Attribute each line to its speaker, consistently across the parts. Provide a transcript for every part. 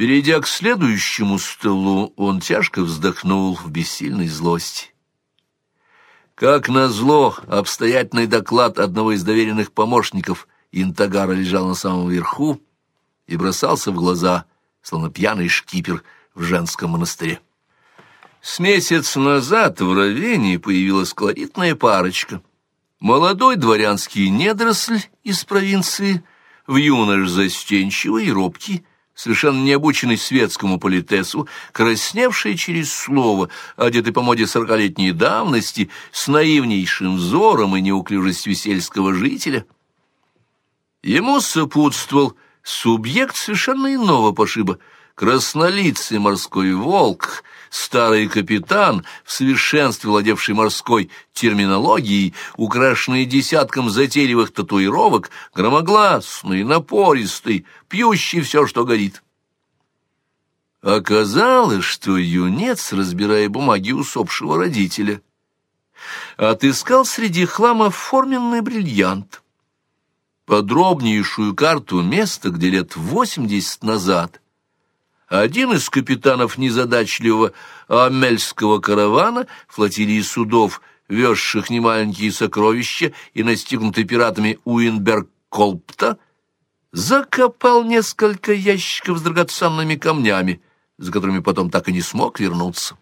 Speaker 1: Перейдя к следующему столу, он тяжко вздохнул в бессильной злости. Как назло, обстоятельный доклад одного из доверенных помощников Интагара лежал на самом верху и бросался в глаза, словно пьяный шкипер в женском монастыре. С месяц назад в Равенне появилась колоритная парочка. Молодой дворянский недоросль из провинции, вьюнош застенчивый и робкий, совершенно не обученный светскому политесу, красневший через слово, одетый по моде 40-летней давности, с наивнейшим взором и неуклюжестью сельского жителя. Ему сопутствовал субъект совершенно иного пошиба, краснолицый морской волк, старый капитан, в совершенстве владевший морской терминологией, украшенный десятком затейливых татуировок, громогласный, напористый, пьющий все, что горит. Оказалось, что юнец, разбирая бумаги усопшего родителя, отыскал среди хлама форменный бриллиант, подробнейшую карту места, где лет 80 назад один из капитанов незадачливого амельского каравана, флотилии судов, везших немаленькие сокровища и настигнутый пиратами Уинберг-Колпта, закопал несколько ящиков с драгоценными камнями, за которыми потом так и не смог вернуться.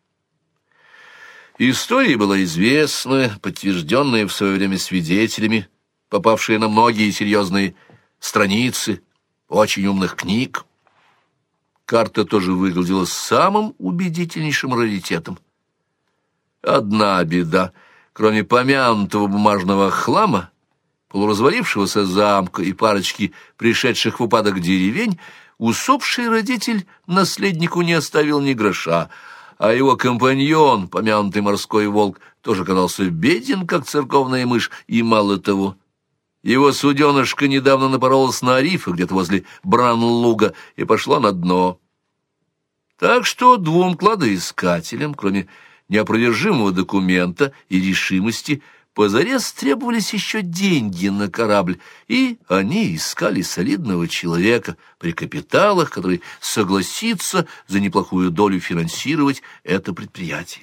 Speaker 1: История была известна, подтвержденная в свое время свидетелями, попавшая на многие серьезные страницы очень умных книг. Карта тоже выглядела самым убедительнейшим раритетом. Одна беда: кроме помянутого бумажного хлама, полуразвалившегося замка и парочки пришедших в упадок деревень, усопший родитель наследнику не оставил ни гроша, а его компаньон, помянутый морской волк, тоже оказался беден, как церковная мышь, и мало того. Его суденышко недавно напоролось на рифы где-то возле Бранлуга и пошло на дно. Так что двум кладоискателям, кроме неопровержимого документа и решимости, позарез требовались еще деньги на корабль, и они искали солидного человека при капиталах, который согласится за неплохую долю финансировать это предприятие.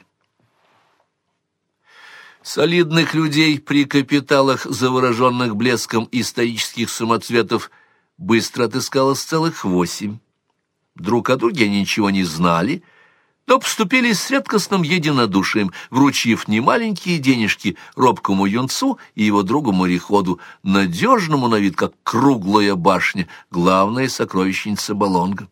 Speaker 1: Солидных людей при капиталах, завороженных блеском исторических самоцветов, быстро отыскалось целых 8. Друг о друге они ничего не знали, но поступили с редкостным единодушием, вручив немаленькие денежки робкому юнцу и его другу-мореходу, надежному на вид, как круглая башня, главная сокровищница Болонга.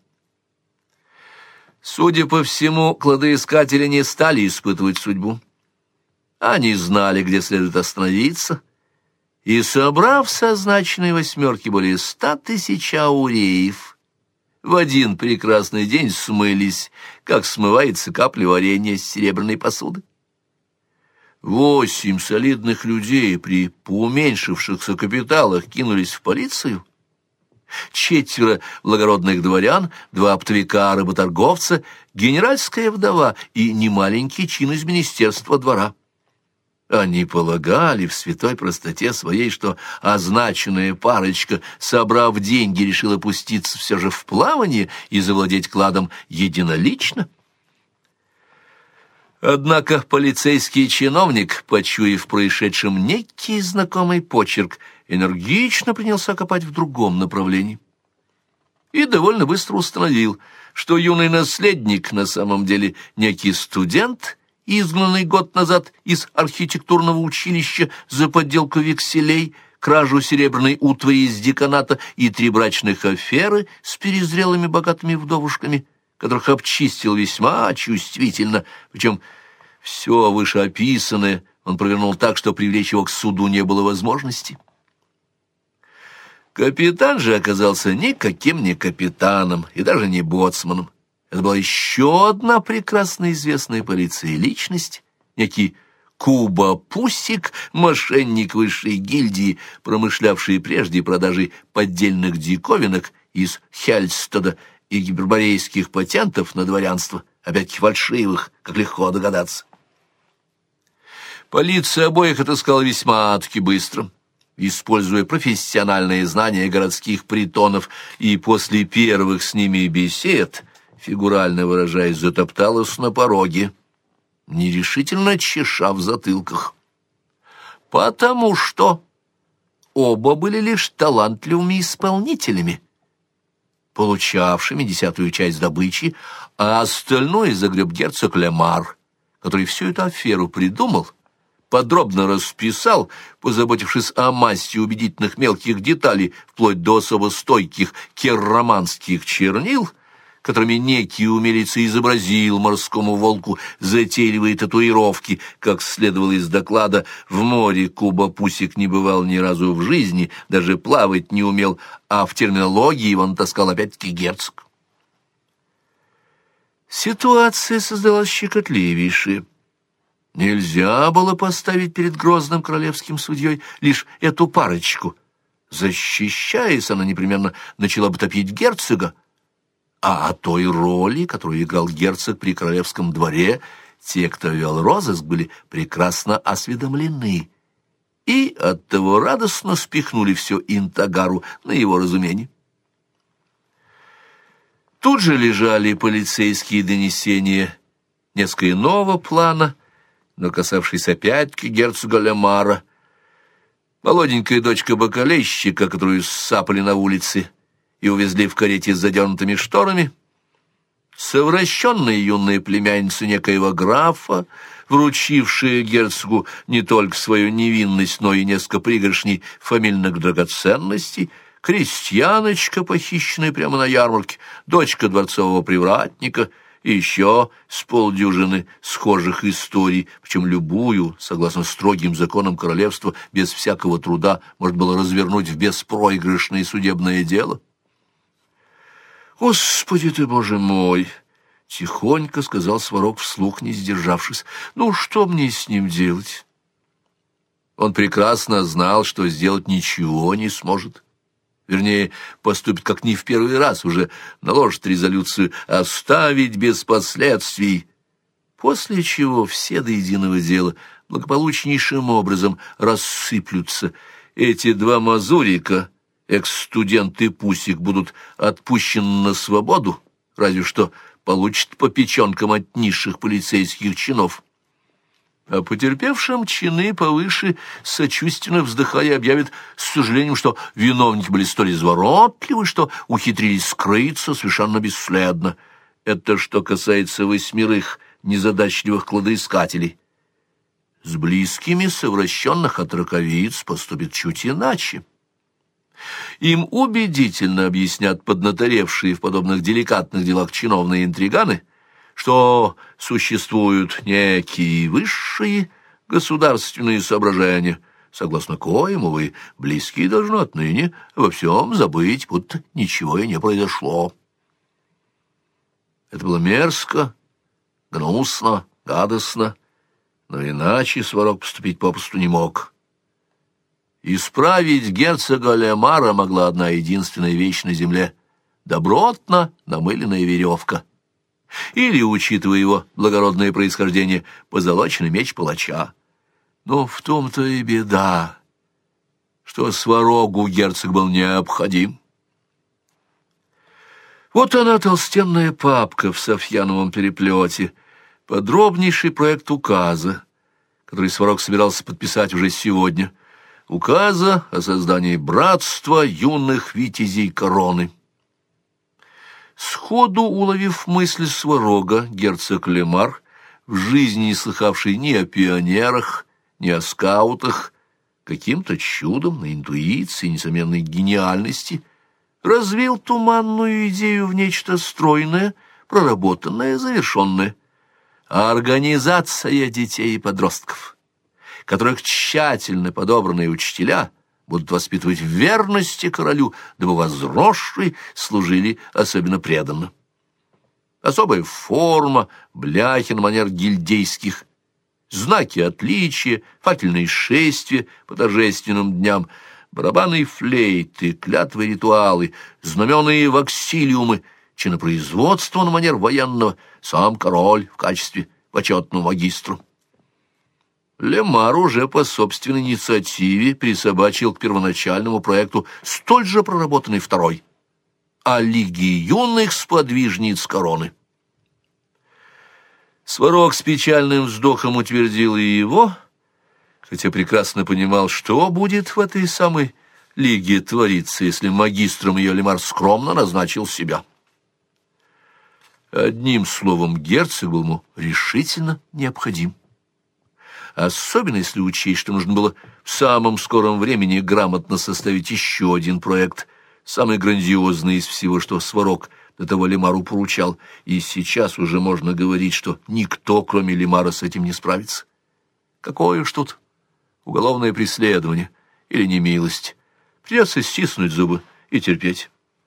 Speaker 1: Судя по всему, кладоискатели не стали испытывать судьбу. Они знали, где следует остановиться, и, собрав с означенной 8 более 100 000 ауреев, в один прекрасный день смылись, как смывается капля варенья с серебряной посуды. 8 солидных людей при поуменьшившихся капиталах кинулись в полицию. 4 благородных дворян, 2 оптовика-работорговца, генеральская вдова и немаленький чин из министерства двора. Они полагали в святой простоте своей, что означенная парочка, собрав деньги, решила пуститься все же в плавание и завладеть кладом единолично. Однако полицейский чиновник, почуяв в происшедшем некий знакомый почерк, энергично принялся копать в другом направлении. И довольно быстро установил, что юный наследник на самом деле некий студент, изгнанный год назад из архитектурного училища за подделку векселей, кражу серебряной утвари из деканата и 3 брачных аферы с перезрелыми богатыми вдовушками, которых обчистил весьма чувствительно, причем все вышеописанное он провернул так, что привлечь его к суду не было возможности. Капитан же оказался никаким не капитаном и даже не боцманом. Это была еще одна прекрасно известная полиции личность, некий Куба Пусик, мошенник высшей гильдии, промышлявший прежде продажей поддельных диковинок из Хельстада и гиперборейских патентов на дворянство, опять-таки фальшивых, как легко догадаться. Полиция обоих отыскала весьма-таки быстро. используя профессиональные знания городских притонов, и после первых с ними бесед, фигурально выражаясь, затопталась на пороге, нерешительно чеша в затылках. Потому что оба были лишь талантливыми исполнителями, получавшими 10-ю часть добычи, а остальное загреб герцог Лемар, который всю эту аферу придумал, подробно расписал, позаботившись о массе убедительных мелких деталей, вплоть до особо стойких керроманских чернил, которыми некий умелец изобразил морскому волку затейливые татуировки. Как следовало из доклада, в море Куба Пусик не бывал ни разу в жизни, даже плавать не умел, а в терминологии его натаскал опять-таки герцог. Ситуация создалась щекотливейшая. Нельзя было поставить перед грозным королевским судьей лишь эту парочку. Защищаясь, она непременно начала бы топить герцога, а о той роли, которую играл герцог при королевском дворе, те, кто вел розыск, были прекрасно осведомлены и оттого радостно спихнули все Интагару на его разумение. Тут же лежали полицейские донесения несколько иного плана, но касавшиеся опять-таки герцога Лемара. Молоденькая дочка бакалейщика, которую ссапали на улице и увезли в карете с задернутыми шторами, совращенная юная племянница некоего графа, вручившая герцогу не только свою невинность, но и несколько пригоршней фамильных драгоценностей, крестьяночка, похищенная прямо на ярмарке, дочка дворцового привратника и еще с полдюжины схожих историй, причем любую, согласно строгим законам королевства, без всякого труда можно было развернуть в беспроигрышное судебное дело. «Господи ты, Боже мой!» — тихонько сказал Сварог вслух, не сдержавшись. «Ну, что мне с ним делать?» Он прекрасно знал, что сделать ничего не сможет. Вернее, поступит как не в первый раз, уже наложит резолюцию «оставить без последствий», после чего все до единого дела благополучнейшим образом рассыплются. Эти два мазурика, экс-студент и Пусик, будут отпущены на свободу, разве что получат по печенкам от низших полицейских чинов. А потерпевшим чины повыше, сочувственно вздыхая, объявят с сожалением, что виновники были столь изворотливы, что ухитрились скрыться совершенно бесследно. Это что касается 8 незадачливых кладоискателей. С близкими совращенных от раковиц поступит чуть иначе. Им убедительно объяснят поднаторевшие в подобных деликатных делах чиновные интриганы, что существуют некие высшие государственные соображения, согласно коим, увы, близкие должны отныне во всем забыть, будто ничего и не произошло. Это было мерзко, гнусно, гадостно, но иначе Сварог поступить попросту не мог. Исправить герцога Лемара могла одна единственная вещь на земле — добротно намыленная веревка. Или, учитывая его благородное происхождение, позолоченный меч палача. Но в том-то и беда, что Сварогу герцог был необходим. Вот она, толстенная папка в софьяновом переплете, подробнейший проект указа, который Сварог собирался подписать уже сегодня, указа о создании братства юных витязей короны. Сходу уловив мысль Сварога, герцог Лемар, в жизни не слыхавший ни о пионерах, ни о скаутах, каким-то чудом, на интуиции, несомненной гениальности, развил туманную идею в нечто стройное, проработанное, завершенное. Организация детей и подростков, которых тщательно подобранные учителя будут воспитывать в верности королю, дабы возросшие служили особенно преданно. Особая форма, бляхи на манер гильдейских, знаки отличия, факельные шествия по торжественным дням, барабаны и флейты, клятвы и ритуалы, знаменные ваксилиумы, чинопроизводство на манер военного, сам король в качестве почетного магистру. Лемар уже по собственной инициативе присобачил к первоначальному проекту столь же проработанный второй о Лиге юных сподвижниц короны. Сварог с печальным вздохом утвердил и его, хотя прекрасно понимал, что будет в этой самой Лиге твориться, если магистром ее Лемар скромно назначил себя. Одним словом, герцог был ему решительно необходим. Особенно если учесть, что нужно было в самом скором времени грамотно составить еще один проект, самый грандиозный из всего, что Сварог до того Лемару поручал, и сейчас уже можно говорить, что никто, кроме Лемара, с этим не справится. Какое уж тут уголовное преследование или немилость. Придется стиснуть зубы и терпеть.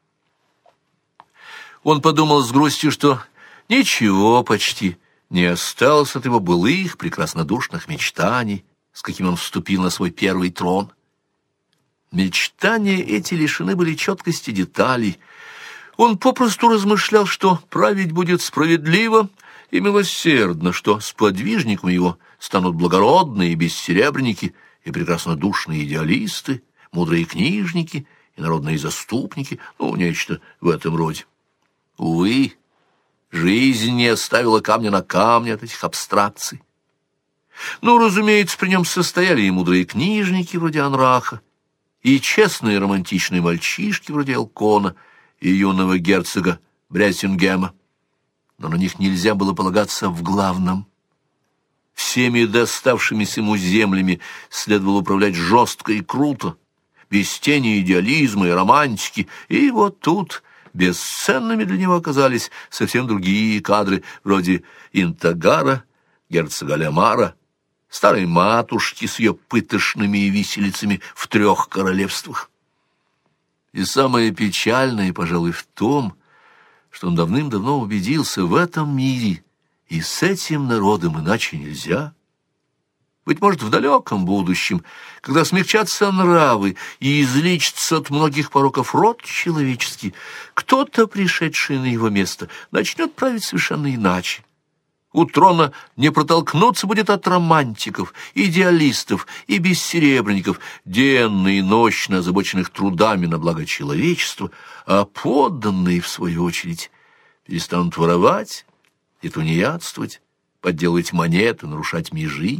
Speaker 1: Он подумал с грустью, что ничего почти не осталось от его былых прекраснодушных мечтаний, с какими он вступил на свой первый трон. Мечтания эти лишены были четкости деталей. Он попросту размышлял, что править будет справедливо и милосердно, что сподвижником его станут благородные бессеребренники и прекраснодушные идеалисты, мудрые книжники и народные заступники, нечто в этом роде. Увы, жизнь не оставила камня на камне от этих абстракций. Разумеется, при нем состояли и мудрые книжники вроде Анраха, и честные романтичные мальчишки вроде Элкона и юного герцога Бреттингема. Но на них нельзя было полагаться в главном. Всеми доставшимися ему землями следовало управлять жестко и круто, без тени идеализма и романтики, и вот тут бесценными для него оказались совсем другие кадры, вроде Интагара, герцога Лемара, старой матушки с ее пытошными виселицами в 3 королевствах. И самое печальное, пожалуй, в том, что он давным-давно убедился в этом мире, и с этим народом иначе нельзя. Быть может, в далеком будущем, когда смягчатся нравы и излечится от многих пороков род человеческий, кто-то, пришедший на его место, начнет править совершенно иначе. У трона не протолкнуться будет от романтиков, идеалистов и бессеребренников, денно и нощно озабоченных трудами на благо человечества, а подданные, в свою очередь, перестанут воровать и тунеядствовать, подделывать монеты, нарушать межи.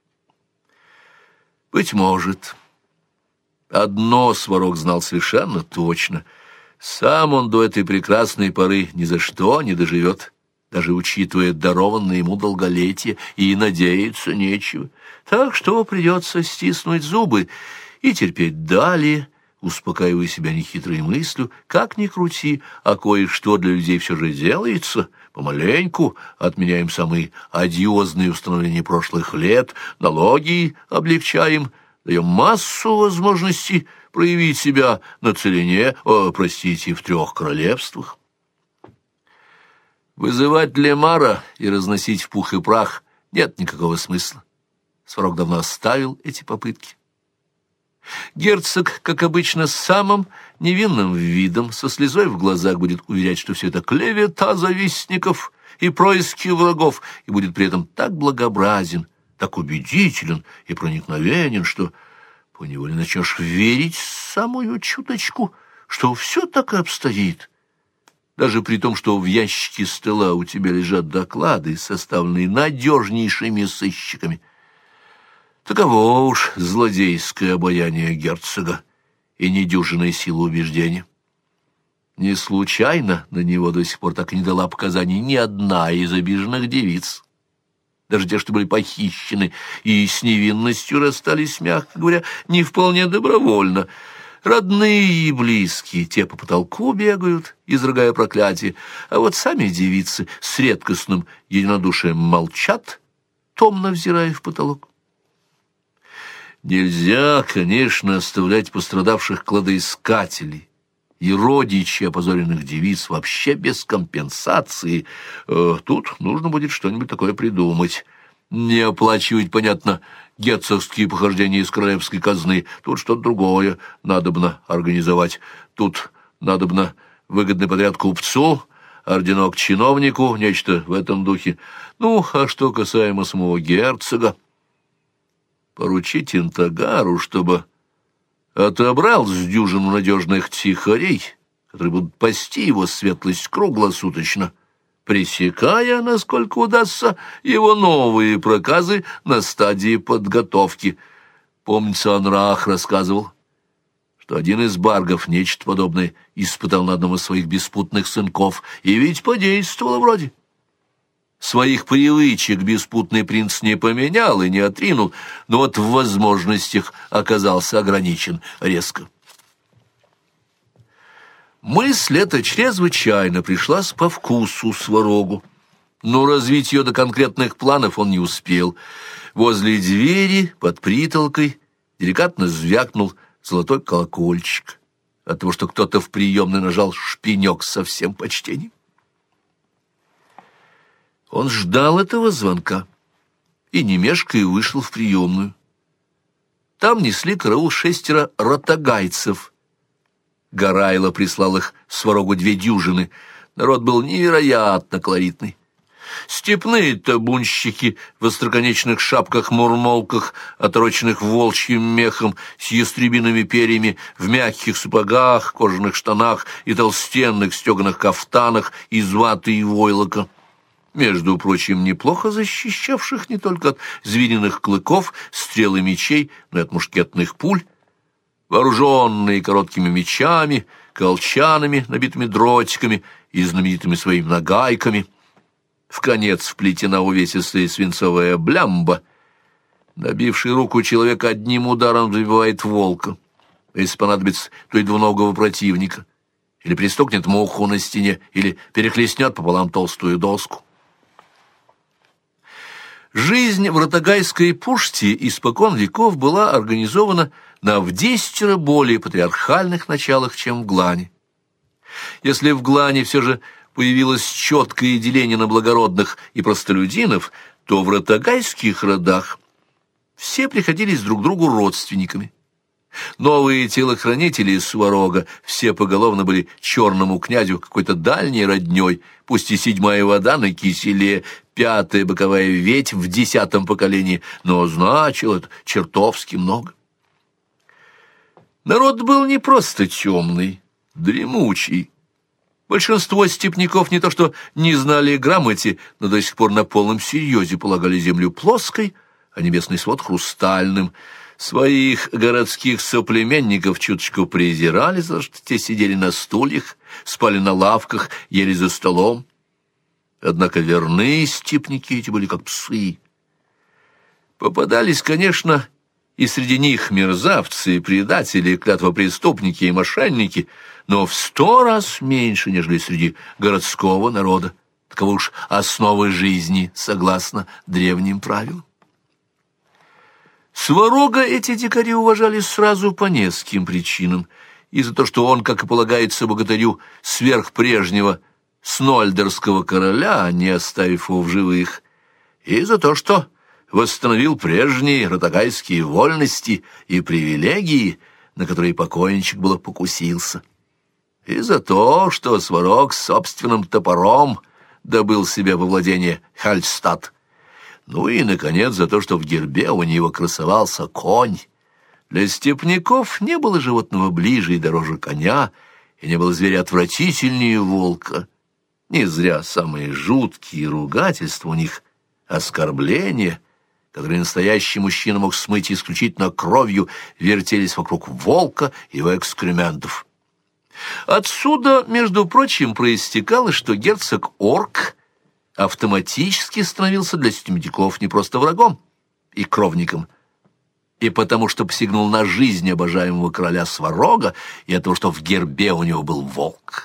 Speaker 1: Быть может. Одно Сварог знал совершенно точно. Сам он до этой прекрасной поры ни за что не доживет, даже учитывая дарованное ему долголетие, и надеяться нечего. Так что придется стиснуть зубы и терпеть далее, успокаивая себя нехитрой мыслью, как ни крути, а кое-что для людей все же делается. Помаленьку отменяем самые одиозные установления прошлых лет, налоги облегчаем, даем массу возможностей проявить себя на целине, в 3 королевствах. Вызывать Лемара и разносить в пух и прах нет никакого смысла. Сварог давно оставил эти попытки. Герцог, как обычно, с самым невинным видом, со слезой в глазах будет уверять, что все это клевета завистников и происки врагов, и будет при этом так благообразен, так убедителен и проникновенен, что поневоле начнешь верить самую чуточку, что все так и обстоит. Даже при том, что в ящике стола у тебя лежат доклады, составленные надежнейшими сыщиками. Таково уж злодейское обаяние герцога и недюжинная сила убеждения. Не случайно на него до сих пор так и не дала показаний ни одна из обиженных девиц. Даже те, что были похищены и с невинностью расстались, мягко говоря, не вполне добровольно. Родные и близкие, те по потолку бегают, изрыгая проклятие, а вот сами девицы с редкостным единодушием молчат, томно взирая в потолок. Нельзя, конечно, оставлять пострадавших кладоискателей и родичей опозоренных девиц вообще без компенсации. Тут нужно будет что-нибудь такое придумать. Не оплачивать, понятно, герцогские похождения из королевской казны. Тут что-то другое надобно организовать. Тут надобно выгодный подряд купцу, орденок чиновнику, нечто в этом духе. А что касаемо самого герцога, поручить Интагару, чтобы отобрал с дюжину надежных тихарей, которые будут пасти его светлость круглосуточно, пресекая, насколько удастся, его новые проказы на стадии подготовки. Помнится, Анрах рассказывал, что один из баргов нечто подобное испытал на одном из своих беспутных сынков, и ведь подействовало вроде. Своих привычек беспутный принц не поменял и не отринул, но вот в возможностях оказался ограничен резко. Мысль эта чрезвычайно пришлась по вкусу Сварогу, но развить ее до конкретных планов он не успел. Возле двери, под притолкой, деликатно звякнул золотой колокольчик от того, что кто-то в приемной нажал шпинек со всем почтением. Он ждал этого звонка и, не мешкая, вышел в приемную. Там несли караул 6 ротагайцев. Гарайло прислал их Сварогу 2 дюжины. Народ был невероятно колоритный. Степные табунщики в остроконечных шапках-мурмолках, отороченных волчьим мехом, с ястребиными перьями, в мягких сапогах, кожаных штанах и толстенных стеганых кафтанах из ваты и войлока. Между прочим, неплохо защищавших не только от звериных клыков, стрел и мечей, но и от мушкетных пуль, вооруженные короткими мечами, колчанами, набитыми дротиками и знаменитыми своими нагайками. Вконец вплетена увесистая свинцовая блямба. Набивший руку человека одним ударом забивает волка, если понадобится, то и двуногого противника, или пристукнет муху на стене, или перехлестнет пополам толстую доску. Жизнь в ротагайской пуште испокон веков была организована на в 10 более патриархальных началах, чем в Глане. Если в Глане все же появилось четкое деление на благородных и простолюдинов, то в ротагайских родах все приходились друг другу родственниками. Новые телохранители из Сварога все поголовно были черному князю какой-то дальней родней, пусть и 7-я вода на киселе, 5-я боковая ветвь в 10-м поколении, но значило это чертовски много. Народ был не просто темный, дремучий. Большинство степняков не то что не знали грамоте, но до сих пор на полном серьезе полагали землю плоской, а небесный свод хрустальным. Своих городских соплеменников чуточку презирали, за что те сидели на стульях, спали на лавках, ели за столом. Однако верные степняки эти были как псы. Попадались, конечно, и среди них мерзавцы, предатели, клятвопреступники и мошенники, но в 100 раз меньше, нежели среди городского народа. Таковы уж основы жизни, согласно древним правилам. Сварога эти дикари уважали сразу по нескольким причинам. И за то, что он, как и полагается богатырю, сверх прежнего снольдерского короля, не оставив его в живых, и за то, что восстановил прежние ротагайские вольности и привилегии, на которые покойничек было покусился, и за то, что Сварог с собственным топором добыл себе во владение Хальстад. Ну и, наконец, за то, что в гербе у него красовался конь. Для степняков не было животного ближе и дороже коня, и не было зверя отвратительнее волка. Не зря самые жуткие ругательства у них — оскорбления, которые настоящий мужчина мог смыть исключительно кровью, вертелись вокруг волка и его экскрементов. Отсюда, между прочим, проистекало, что герцог Орк автоматически становился для степняков не просто врагом и кровником, и потому что посягнул на жизнь обожаемого короля Сварога, и от того, что в гербе у него был волк.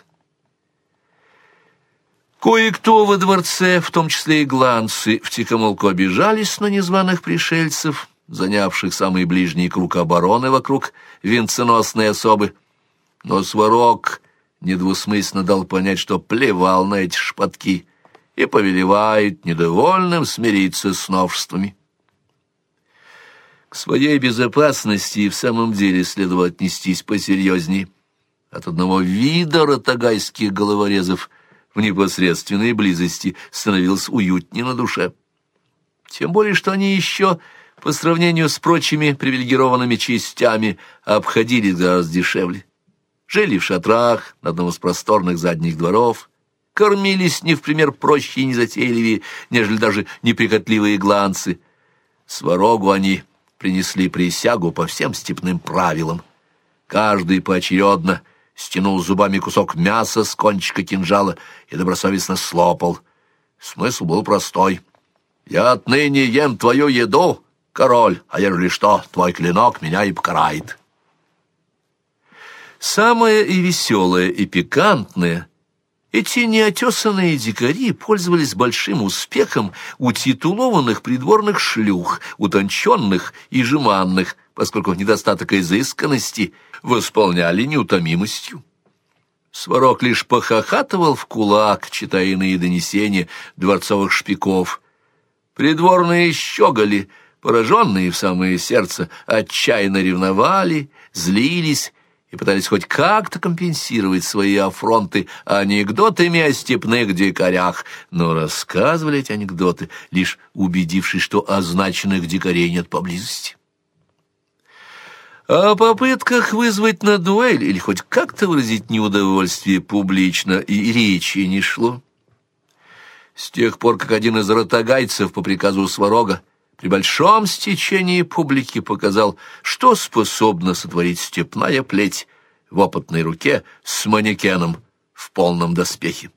Speaker 1: Кое-кто во дворце, в том числе и гланцы, втихомолку обижались на незваных пришельцев, занявших самый ближний круг обороны вокруг венценосной особы, но Сварог недвусмысленно дал понять, что плевал на эти шпатки и повелевает недовольным смириться с новшествами. К своей безопасности и в самом деле следовало отнестись посерьезнее. От одного вида ротагайских головорезов в непосредственной близости становилось уютнее на душе. Тем более, что они еще по сравнению с прочими привилегированными частями, обходились гораздо дешевле. Жили в шатрах на одном из просторных задних дворов, кормились не в пример проще и незатейливее, нежели даже неприхотливые гланцы. Сварогу они принесли присягу по всем степным правилам. Каждый поочередно стянул зубами кусок мяса с кончика кинжала и добросовестно слопал. Смысл был простой. «Я отныне ем твою еду, король, а ежели что, твой клинок меня и покарает». Самое и веселое, и пикантное — эти неотесанные дикари пользовались большим успехом у титулованных придворных шлюх, утонченных и жеманных, поскольку недостаток изысканности восполняли неутомимостью. Сварог лишь похохатывал в кулак, читая иные донесения дворцовых шпиков. Придворные щеголи, пораженные в самое сердце, отчаянно ревновали, злились и пытались хоть как-то компенсировать свои афронты анекдотами о степных дикарях, но рассказывали эти анекдоты, лишь убедившись, что означенных дикарей нет поблизости. О попытках вызвать на дуэль или хоть как-то выразить неудовольствие публично и речи не шло. С тех пор, как один из ротагайцев по приказу Сварога при большом стечении публики показал, что способна сотворить степная плеть в опытной руке с манекеном в полном доспехе.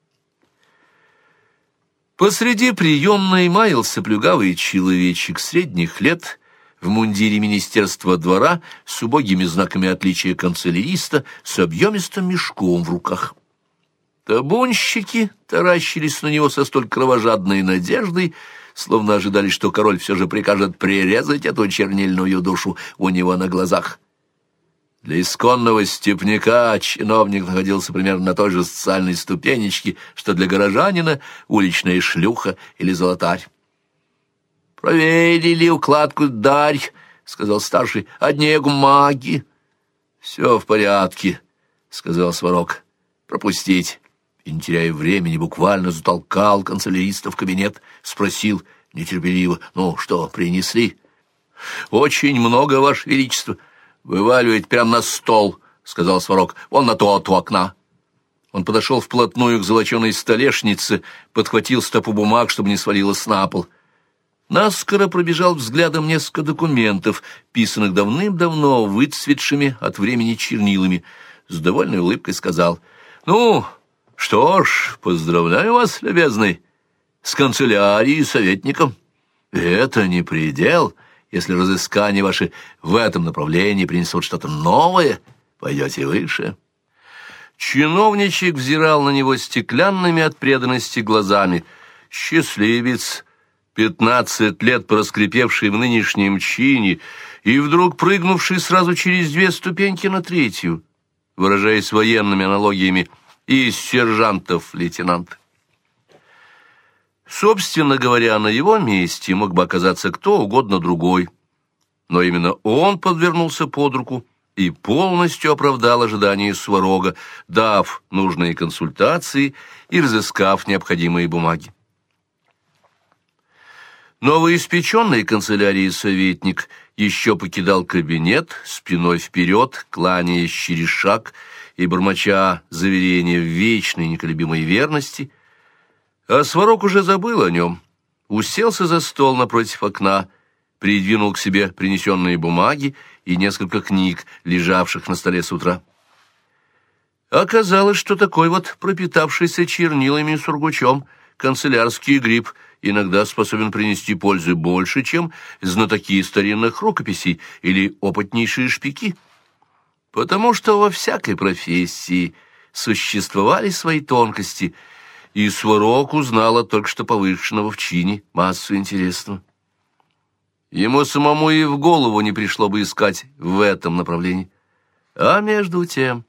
Speaker 1: Посреди приемной маялся плюгавый человечек средних лет в мундире министерства двора с убогими знаками отличия канцеляриста с объемистым мешком в руках. Табунщики таращились на него со столь кровожадной надеждой, словно ожидали, что король все же прикажет прирезать эту чернильную душу у него на глазах. Для исконного степняка чиновник находился примерно на той же социальной ступенечке, что для горожанина уличная шлюха или золотарь. «Проверили укладку, дарь», — сказал старший, — «одни бумаги». «Все в порядке», — сказал Сварог. «Пропустить». И, не теряя времени, буквально затолкал канцеляриста в кабинет, спросил нетерпеливо: «Ну что, принесли?» «Очень много, Ваше Величество. Вываливает прямо на стол», — сказал Сварог. «Вон на тот у окна». Он подошел вплотную к золоченой столешнице, подхватил стопу бумаг, чтобы не свалилось на пол. Наскоро пробежал взглядом несколько документов, писанных давным-давно выцветшими от времени чернилами. С довольной улыбкой сказал: «Ну, что ж, поздравляю вас, любезный, с канцелярией и советником. Это не предел. Если разыскания ваши в этом направлении принесут что-то новое, пойдете выше». Чиновничек взирал на него стеклянными от преданности глазами. Счастливец, 15 лет проскрипевший в нынешнем чине и вдруг прыгнувший сразу через 2 ступеньки на 3, выражаясь военными аналогиями, из сержантов в лейтенанты. Собственно говоря, на его месте мог бы оказаться кто угодно другой, но именно он подвернулся под руку и полностью оправдал ожидания Сварога, дав нужные консультации и разыскав необходимые бумаги. Новоиспеченный канцелярии советник еще покидал кабинет, спиной вперед, кланяясь через шаг и бормоча заверения в вечной неколебимой верности, а Сварог уже забыл о нем, уселся за стол напротив окна, придвинул к себе принесенные бумаги и несколько книг, лежавших на столе с утра. Оказалось, что такой вот пропитавшийся чернилами и сургучом канцелярский гриб иногда способен принести пользы больше, чем знатоки старинных рукописей или опытнейшие шпики, потому что во всякой профессии существовали свои тонкости, и Сварог узнал от только что повышенного в чине массу интересного. Ему самому и в голову не пришло бы искать в этом направлении. А между тем,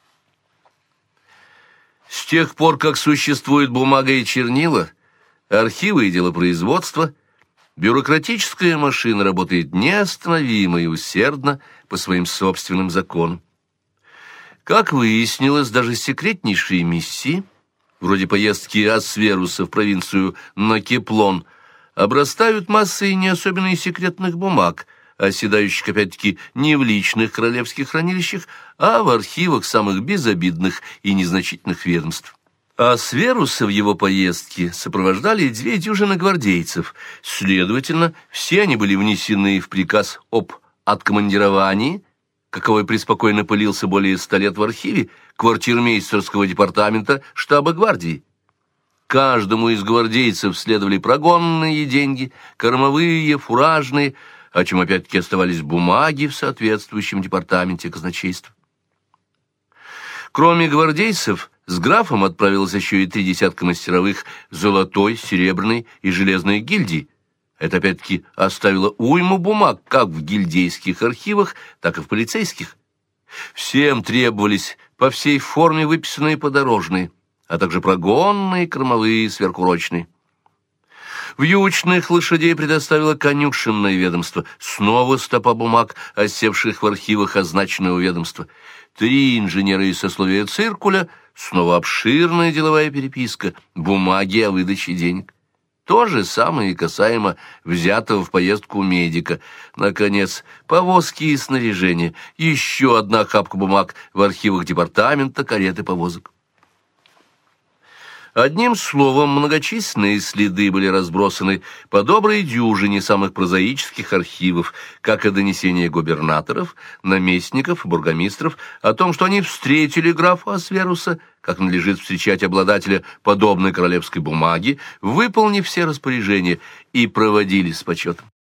Speaker 1: с тех пор, как существует бумага и чернила, архивы и делопроизводство, бюрократическая машина работает неостановимо и усердно по своим собственным законам. Как выяснилось, даже секретнейшие миссии, вроде поездки Асверуса в провинцию Накеплон, обрастают массой не особенно и секретных бумаг, оседающих, опять-таки, не в личных королевских хранилищах, а в архивах самых безобидных и незначительных ведомств. А Сверуса в его поездке сопровождали 2 дюжины гвардейцев. Следовательно, все они были внесены в приказ об откомандировании, каковой преспокойно пылился более 100 лет в архиве квартирмейстерского департамента штаба гвардии. Каждому из гвардейцев следовали прогонные деньги, кормовые, фуражные, о чем опять-таки оставались бумаги в соответствующем департаменте казначейства. Кроме гвардейцев, с графом отправилось еще и 3 десятка мастеровых золотой, серебряной и железной гильдий. Это опять-таки оставило уйму бумаг как в гильдейских архивах, так и в полицейских. Всем требовались по всей форме выписанные подорожные, а также прогонные, кормовые, сверхурочные. Вьючных лошадей предоставило конюшенное ведомство. Снова стопа бумаг, осевших в архивах означенного ведомства. 3 инженера из сословия циркуля, снова обширная деловая переписка, бумаги о выдаче денег. То же самое и касаемо взятого в поездку медика. Наконец, повозки и снаряжение. Еще одна охапка бумаг в архивах департамента, кареты повозок. Одним словом, многочисленные следы были разбросаны по доброй дюжине самых прозаических архивов, как и донесения губернаторов, наместников, бургомистров о том, что они встретили графа Асверуса, как надлежит встречать обладателя подобной королевской бумаги, выполнив все распоряжения, и проводили с почетом.